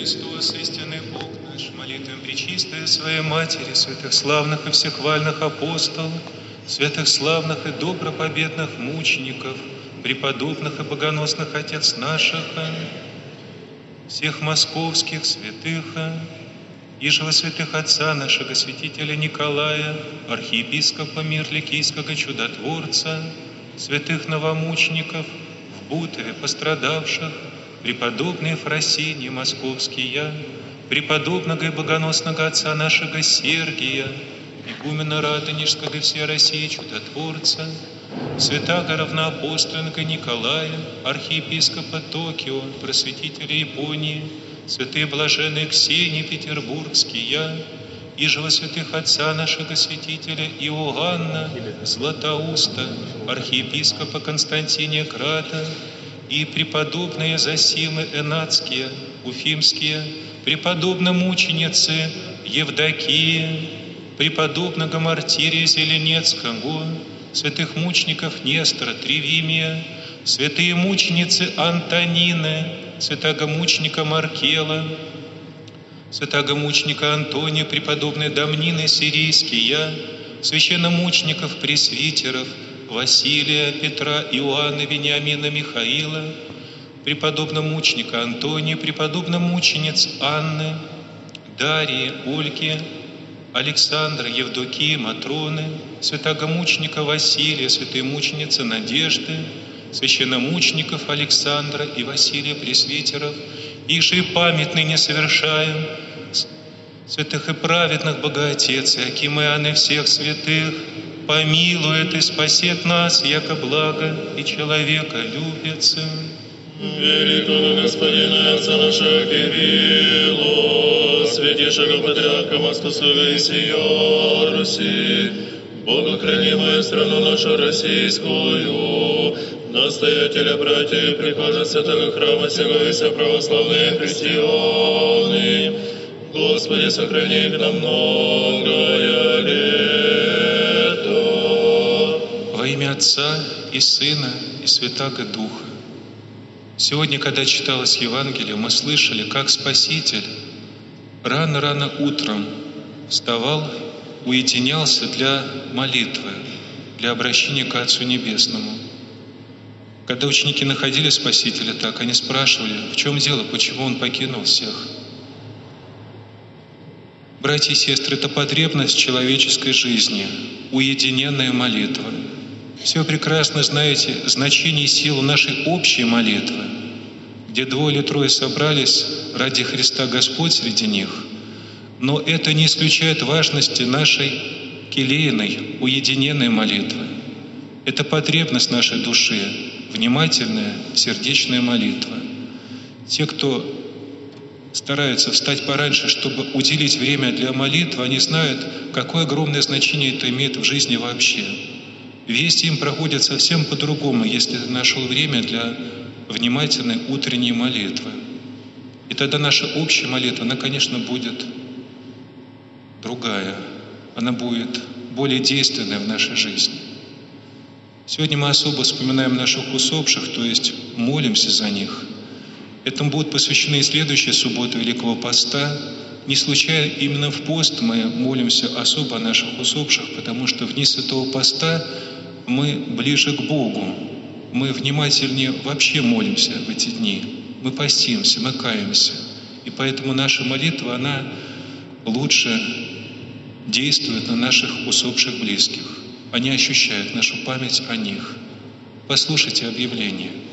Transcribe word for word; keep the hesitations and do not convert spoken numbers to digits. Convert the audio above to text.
Христос, истинный Бог наш, молитвам пречистой Своей Матери, святых славных и всехвальных апостолов, святых славных и добропобедных мучеников, преподобных и богоносных отец наших, всех московских святых, иже во святых отца нашего святителя Николая, архиепископа Мирликийского чудотворца, святых новомучеников в Бутове пострадавших, преподобный Ефросиний Московския, преподобного и богоносного отца нашего Сергия, игумена Радонежского и всей России чудотворца, святаго равноапостольного Николая, архиепископа Токио, просветителя Японии, святые блаженные Ксении Петербургския, иже во святых отца нашего святителя Иоанна Златоуста, архиепископа Константиния Града, и преподобные Зосимы Энацкие, Уфимские, преподобные мученицы Евдокии, преподобного Мартирия Зеленецкого, святых мучеников Нестора Тревимия, святые мученицы Антонины, святаго мученика Маркела, святаго мученика Антония, преподобной Домнины Сирийския, священномучеников пресвитеров Василия, Петра, Иоанна, Вениамина, Михаила, преподобного мученика Антония, преподобной мучениц Анны, Дарьи, Ольги, Александра, Евдокии, Матроны, святаго мученика Василия, святой мученицы Надежды, священномучеников Александра и Василия пресвитеров, иже и памятный не совершаем, святых и праведных Богоотец, Иаким и Иоанна всех святых, помилует и спасет нас, яко благо и человека любится. Великого Господина Отца нашего Кирилла, святейшего Патриарха Московского и сия Руси, Бога хранимую страну нашу российскую, настоятеля братьев и прихожан святого храма сего и все православные христианы, Господи, сохрани их на многое лето. Во имя Отца и Сына и Святаго Духа. Сегодня, когда читалось Евангелие, мы слышали, как Спаситель рано-рано утром вставал, уединялся для молитвы, для обращения к Отцу Небесному. Когда ученики находили Спасителя так, они спрашивали, в чем дело, почему Он покинул всех. Братья и сестры, это потребность человеческой жизни, уединенная молитва. Все прекрасно знаете значение и силу нашей общей молитвы, где двое или трое собрались ради Христа, Господь среди них. Но это не исключает важности нашей келейной, уединенной молитвы. Это потребность нашей души, внимательная, сердечная молитва. Те, кто стараются встать пораньше, чтобы уделить время для молитвы, они знают, какое огромное значение это имеет в жизни вообще. Весь им проходит совсем по-другому, если ты нашел время для внимательной утренней молитвы. И тогда наша общая молитва, она, конечно, будет другая. Она будет более действенная в нашей жизни. Сегодня мы особо вспоминаем наших усопших, то есть молимся за них. Этому будут посвящены и следующие субботы Великого Поста. Не случайно именно в пост мы молимся особо о наших усопших, потому что в дни Святого Поста мы ближе к Богу, мы внимательнее вообще молимся в эти дни. Мы постимся, мы каемся. И поэтому наша молитва, она лучше действует на наших усопших близких. Они ощущают нашу память о них. Послушайте объявление.